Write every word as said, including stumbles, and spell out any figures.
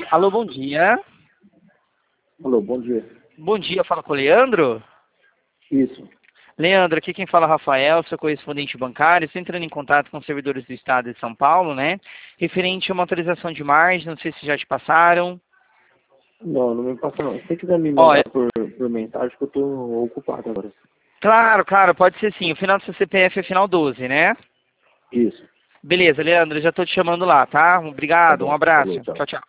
Alô, bom dia. Alô, bom dia. Bom dia, fala com o Leandro? Isso. Leandro, aqui quem fala é Rafael, sou correspondente bancário, estou entrando em contato com os servidores do Estado de São Paulo, né? Referente a uma atualização de margem, não sei se já te passaram. Não, não me passa não. Se você quiser me Olha, mandar por, por mensagem, que eu tô ocupado agora. claro, claro, pode ser sim. O final do seu C P F é final doze, né? Isso. Beleza, Leandro, já estou te chamando lá, tá? Tá Obrigado, um bom. Falou, abraço. tchau. Tchau, tchau.